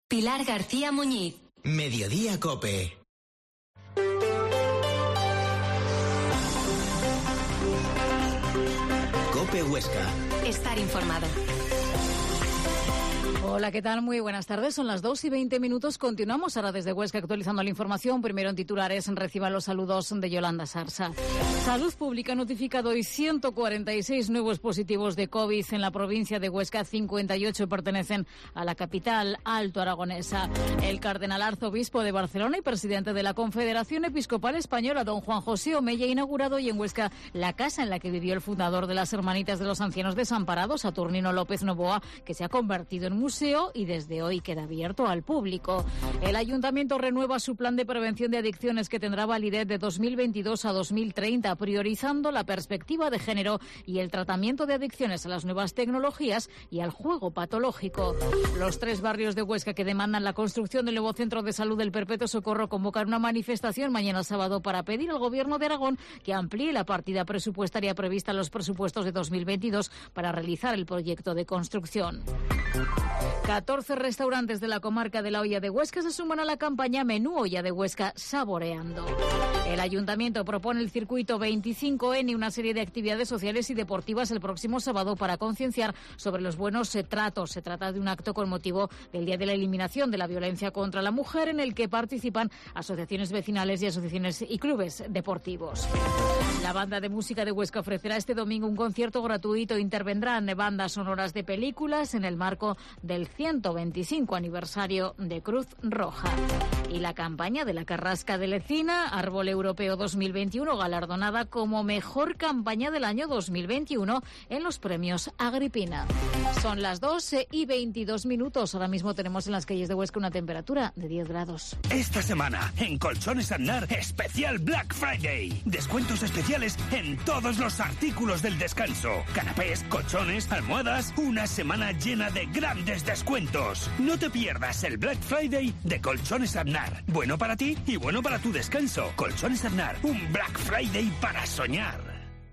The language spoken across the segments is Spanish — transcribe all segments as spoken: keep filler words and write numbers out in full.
Pilar García Muñiz. Mediodía Cope. Cope Huesca. Estar informado. Hola, ¿qué tal? Muy buenas tardes. Son las dos y veinte minutos. Continuamos ahora desde Huesca actualizando la información. Primero en titulares, reciban los saludos de Yolanda Sarsa. Salud Pública ha notificado hoy ciento cuarenta y seis nuevos positivos de COVID en la provincia de Huesca. cincuenta y ocho pertenecen a la capital alto aragonesa. El cardenal arzobispo de Barcelona y presidente de la Confederación Episcopal Española, don Juan José Omeya, ha inaugurado hoy en Huesca la casa en la que vivió el fundador de las Hermanitas de los Ancianos Desamparados, Saturnino López Novoa, que se ha convertido en museo y desde hoy queda abierto al público. El Ayuntamiento renueva su plan de prevención de adicciones que tendrá validez de dos mil veintidós a dos mil treinta, priorizando la perspectiva de género y el tratamiento de adicciones a las nuevas tecnologías y al juego patológico. Los tres barrios de Huesca que demandan la construcción del nuevo centro de salud del Perpetuo Socorro convocan una manifestación mañana sábado para pedir al Gobierno de Aragón que amplíe la partida presupuestaria prevista en los presupuestos de dos mil veintidós para realizar el proyecto de construcción. catorce restaurantes de la comarca de la Hoya de Huesca se suman a la campaña Menú Hoya de Huesca Saboreando. El Ayuntamiento propone el circuito veinticinco ene y una serie de actividades sociales y deportivas el próximo sábado para concienciar sobre los buenos tratos. Se trata de un acto con motivo del Día de la Eliminación de la Violencia contra la Mujer, en el que participan asociaciones vecinales y asociaciones y clubes deportivos. La Banda de Música de Huesca ofrecerá este domingo un concierto gratuito. Intervendrán bandas sonoras de películas en el marco del ciento veinticinco aniversario de Cruz Roja. Y la campaña de la Carrasca de Lecina, Árbol Europeo dos mil veintiuno, galardonada como mejor campaña del año dos mil veintiuno en los premios Agripina. Son las doce y veintidós minutos. Ahora mismo tenemos en las calles de Huesca una temperatura de diez grados. Esta semana, en Colchones Aznar, especial Black Friday. Descuentos especiales en todos los artículos del descanso. Canapés, colchones, almohadas. Una semana llena de grandes descuentos. No te pierdas el Black Friday de Colchones Aznar. Bueno para ti y bueno para tu descanso. Colchones Aznar, un Black Friday para soñar.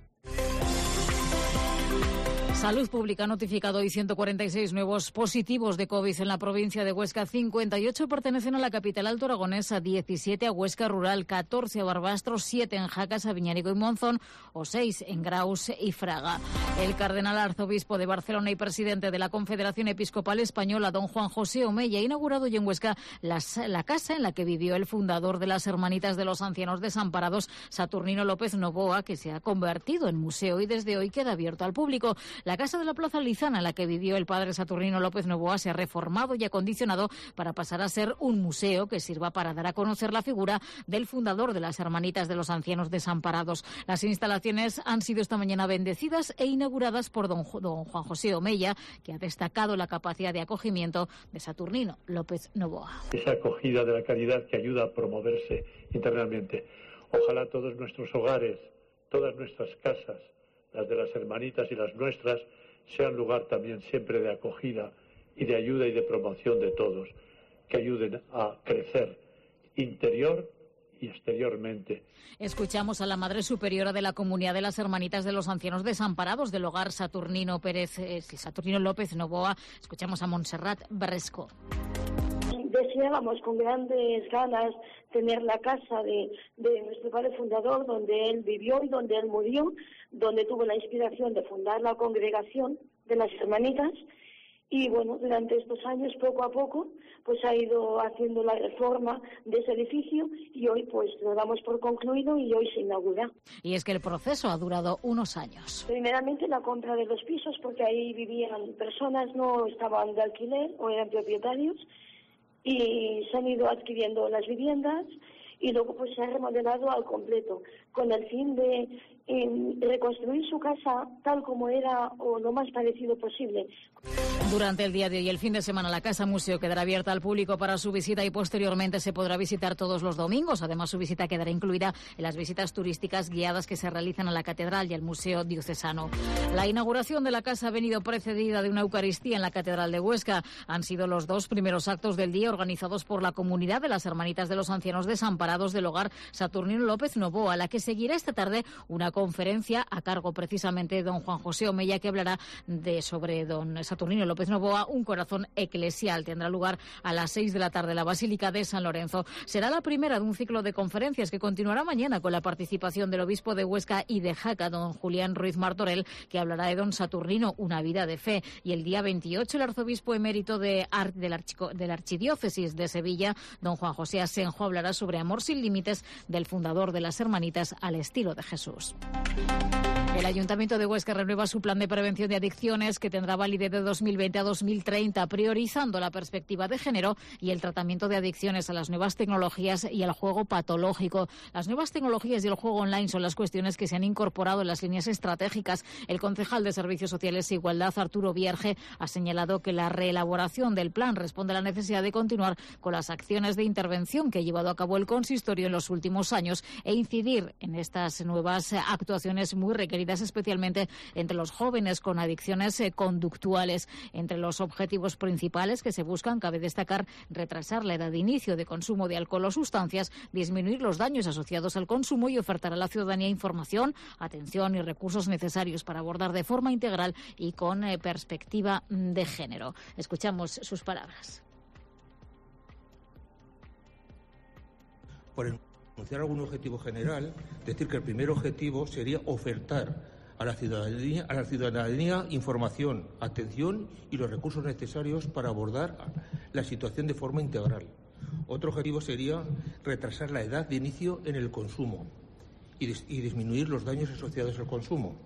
Salud Pública ha notificado hoy ciento cuarenta y seis nuevos positivos de COVID en la provincia de Huesca. cincuenta y ocho pertenecen a la capital alto aragonesa, diecisiete a Huesca Rural, catorce a Barbastro, siete en Jacas, Viñánigo y Monzón o seis en Graus y Fraga. El cardenal arzobispo de Barcelona y presidente de la Confederación Episcopal Española, don Juan José Omeya, ha inaugurado hoy en Huesca las, la casa en la que vivió el fundador de las Hermanitas de los Ancianos Desamparados, Saturnino López Novoa, que se ha convertido en museo y desde hoy queda abierto al público. La casa de la Plaza Lizana, en la que vivió el padre Saturnino López Novoa, se ha reformado y acondicionado para pasar a ser un museo que sirva para dar a conocer la figura del fundador de las Hermanitas de los Ancianos Desamparados. Las instalaciones han sido esta mañana bendecidas e inauguradas por don, don Juan José Omeya, que ha destacado la capacidad de acogimiento de Saturnino López Novoa. Esa acogida de la caridad que ayuda a promoverse internamente. Ojalá todos nuestros hogares, todas nuestras casas, las de las hermanitas y las nuestras, sean lugar también siempre de acogida y de ayuda y de promoción de todos, que ayuden a crecer interior y exteriormente. Escuchamos a la Madre Superiora de la Comunidad de las Hermanitas de los Ancianos Desamparados del Hogar Saturnino Pérez, eh, Saturnino López Novoa. Escuchamos a Montserrat Bresco. Deseábamos con grandes ganas tener la casa de, de nuestro padre fundador, donde él vivió y donde él murió, donde tuvo la inspiración de fundar la congregación de las Hermanitas. Y bueno, durante estos años, poco a poco, pues ha ido haciendo la reforma de ese edificio y hoy pues lo damos por concluido y hoy se inaugura. Y es que el proceso ha durado unos años. Primeramente la compra de los pisos, porque ahí vivían personas, no estaban de alquiler o eran propietarios, y se han ido adquiriendo las viviendas y luego pues se ha remodelado al completo con el fin de eh, reconstruir su casa tal como era o lo más parecido posible. Durante el día de hoy y el fin de semana, la Casa Museo quedará abierta al público para su visita y posteriormente se podrá visitar todos los domingos. Además, su visita quedará incluida en las visitas turísticas guiadas que se realizan a la Catedral y al Museo Diocesano. La inauguración de la casa ha venido precedida de una Eucaristía en la Catedral de Huesca. Han sido los dos primeros actos del día organizados por la comunidad de las Hermanitas de los Ancianos Desamparados del Hogar Saturnino López Novoa, a la que seguirá esta tarde una conferencia a cargo precisamente de don Juan José Omeya, que hablará de sobre don Saturnino López López Novoa, un corazón eclesial. Tendrá lugar a las seis de la tarde en la Basílica de San Lorenzo. Será la primera de un ciclo de conferencias que continuará mañana con la participación del obispo de Huesca y de Jaca, don Julián Ruiz Martorell, que hablará de don Saturnino, una vida de fe. Y el día veintiocho el arzobispo emérito de Ar- de, la Archico- de la Archidiócesis de Sevilla, don Juan José Asenjo, hablará sobre Amor sin límites, del fundador de las Hermanitas al estilo de Jesús. El Ayuntamiento de Huesca renueva su plan de prevención de adicciones, que tendrá validez de dos mil veinte a dos mil treinta, priorizando la perspectiva de género y el tratamiento de adicciones a las nuevas tecnologías y al juego patológico. Las nuevas tecnologías y el juego online son las cuestiones que se han incorporado en las líneas estratégicas. El concejal de Servicios Sociales e Igualdad, Arturo Vierge, ha señalado que la reelaboración del plan responde a la necesidad de continuar con las acciones de intervención que ha llevado a cabo el consistorio en los últimos años e incidir en estas nuevas actuaciones muy requeridas, especialmente entre los jóvenes con adicciones eh, conductuales. Entre los objetivos principales que se buscan cabe destacar retrasar la edad de inicio de consumo de alcohol o sustancias, disminuir los daños asociados al consumo y ofertar a la ciudadanía información, atención y recursos necesarios para abordar de forma integral y con eh, perspectiva de género. Escuchamos sus palabras. Por anunciar algún objetivo general, decir que el primer objetivo sería ofertar a la ciudadanía, a la ciudadanía información, atención y los recursos necesarios para abordar la situación de forma integral. Otro objetivo sería retrasar la edad de inicio en el consumo y, dis- y disminuir los daños asociados al consumo.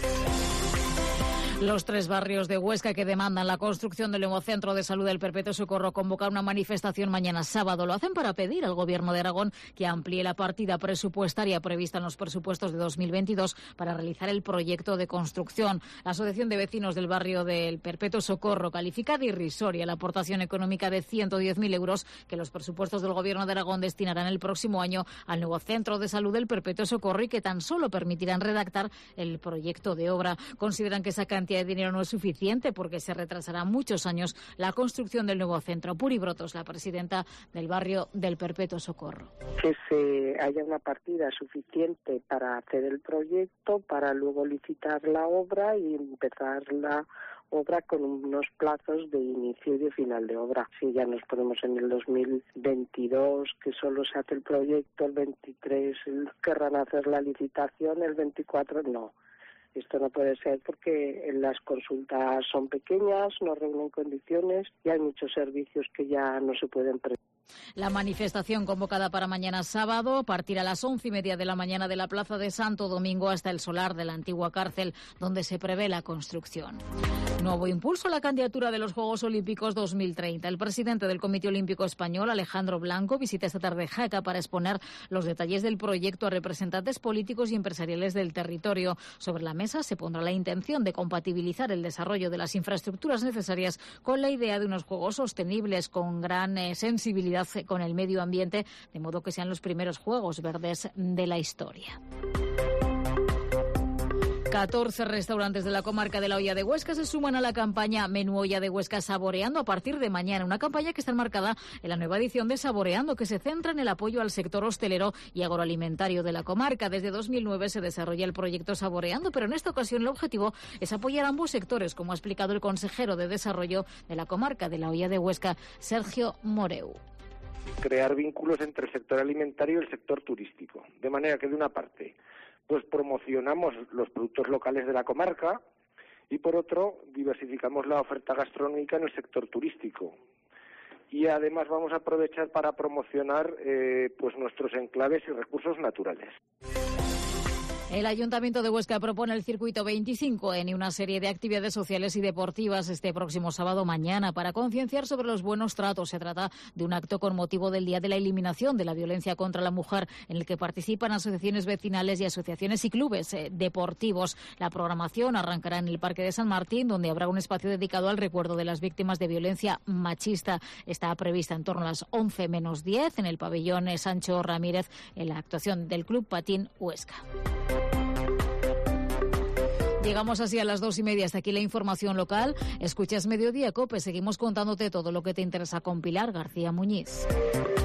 Los tres barrios de Huesca que demandan la construcción del nuevo centro de salud del Perpetuo Socorro convocan una manifestación mañana sábado. Lo hacen para pedir al Gobierno de Aragón que amplíe la partida presupuestaria prevista en los presupuestos de dos mil veintidós para realizar el proyecto de construcción. La Asociación de Vecinos del barrio del Perpetuo Socorro califica de irrisoria la aportación económica de ciento diez mil euros que los presupuestos del Gobierno de Aragón destinarán el próximo año al nuevo centro de salud del Perpetuo Socorro y que tan solo permitirán redactar el proyecto de obra. Consideran que esa cantidad de dinero no es suficiente porque se retrasará muchos años la construcción del nuevo centro. Puri Brotos, la presidenta del barrio del Perpetuo Socorro. Que se haya una partida suficiente para hacer el proyecto, para luego licitar la obra y empezar la obra con unos plazos de inicio y de final de obra. Si ya nos ponemos en el dos mil veintidós, que solo se hace el proyecto, el veintitrés querrán hacer la licitación, el veinticuatro no. Esto no puede ser porque las consultas son pequeñas, no reúnen condiciones y hay muchos servicios que ya no se pueden prestar. La manifestación convocada para mañana sábado partirá a las once y media de la mañana de la Plaza de Santo Domingo hasta el solar de la antigua cárcel, donde se prevé la construcción. Nuevo impulso a la candidatura de los Juegos Olímpicos dos mil treinta. El presidente del Comité Olímpico Español, Alejandro Blanco, visita esta tarde Jaca para exponer los detalles del proyecto a representantes políticos y empresariales del territorio. Sobre la mesa se pondrá la intención de compatibilizar el desarrollo de las infraestructuras necesarias con la idea de unos Juegos sostenibles con gran eh, sensibilidad con el medio ambiente, de modo que sean los primeros Juegos verdes de la historia. catorce restaurantes de la comarca de la Hoya de Huesca se suman a la campaña Menú Hoya de Huesca Saboreando a partir de mañana. Una campaña que está enmarcada en la nueva edición de Saboreando, que se centra en el apoyo al sector hostelero y agroalimentario de la comarca. Desde dos mil nueve se desarrolla el proyecto Saboreando, pero en esta ocasión el objetivo es apoyar a ambos sectores, como ha explicado el consejero de Desarrollo de la comarca de la Hoya de Huesca, Sergio Moreu. Crear vínculos entre el sector alimentario y el sector turístico, de manera que de una parte pues promocionamos los productos locales de la comarca y por otro diversificamos la oferta gastronómica en el sector turístico. Y además vamos a aprovechar para promocionar eh, pues nuestros enclaves y recursos naturales. El Ayuntamiento de Huesca propone el Circuito veinticinco N y una serie de actividades sociales y deportivas este próximo sábado mañana para concienciar sobre los buenos tratos. Se trata de un acto con motivo del Día de la Eliminación de la Violencia contra la Mujer, en el que participan asociaciones vecinales y asociaciones y clubes eh, deportivos. La programación arrancará en el Parque de San Martín, donde habrá un espacio dedicado al recuerdo de las víctimas de violencia machista. Está prevista en torno a las once menos diez en el pabellón eh, Sancho Ramírez, en la actuación del Club Patín Huesca. Llegamos así a las dos y media. Hasta aquí la información local. Escuchas Mediodía COPE. Seguimos contándote todo lo que te interesa con Pilar García Muñiz.